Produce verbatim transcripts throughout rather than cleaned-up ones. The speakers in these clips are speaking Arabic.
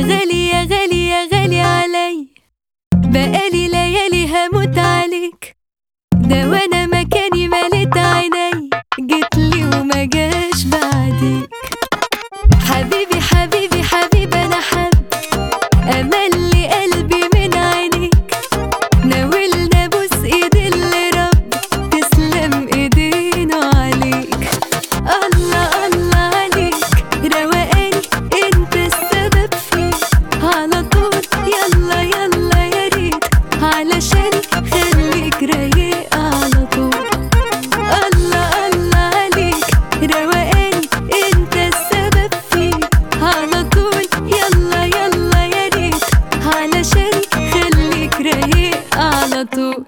غالي يا غالي يا غالي علي، بقالي ليالي هموت عليك، ده وانا مكاني مليت عيني، جيتلي وما جاش بعديك. حبيبي حبيبي حبيبي انا حب املي قلبي من عينيك، ناولنا بوس ايد اللي رب تسلم ايدينه عليك. الله الله عليك روقاني انت السبب فيه، على طول يلا يلا يا ريت علشاني خليك رايق على طول. الله الله عليك روقاني انت السبب فيه، على طول يلا يلا يا ريت علشاني خليك رايق على طول.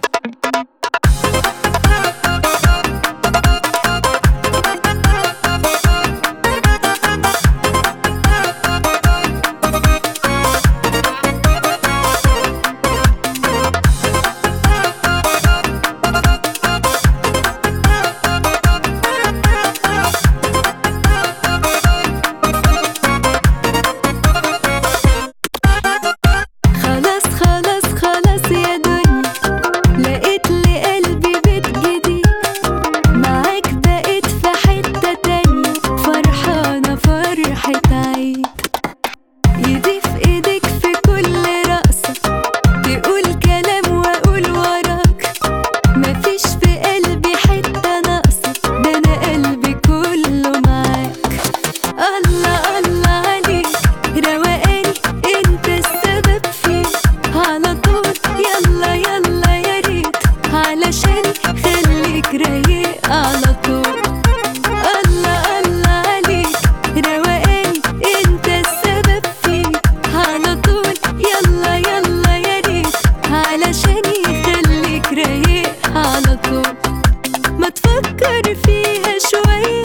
علشاني خليك رايق على طول. الله الله عليك روقاني انت السبب فيه، على طول يلا يلا يا ريت علشاني خليك رايق على طول. ما تفكر فيها شوية